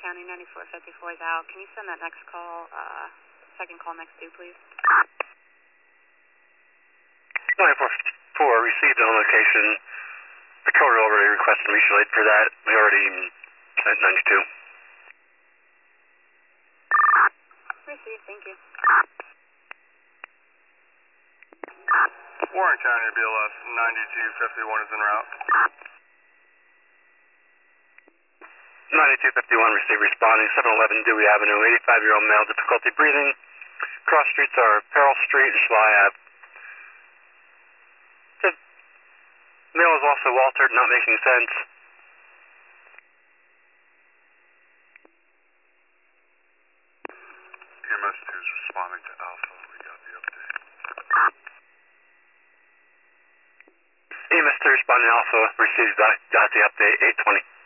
County, 9454 is out. Can you send that next call, second call next due, please? 9454 received on location. Patrol already requested mutual aid for that. We already sent 92. Received, thank you. Warren County BLS 9251 is en route. 9251 received responding, 711 Dewey Avenue, 85-year-old male, difficulty breathing. Cross streets are Pearl Street and Schley Ave. The male is also altered, not making sense. EMS 2 is responding to Alpha. We got the update. EMS 2 responding Alpha received got the update, 820.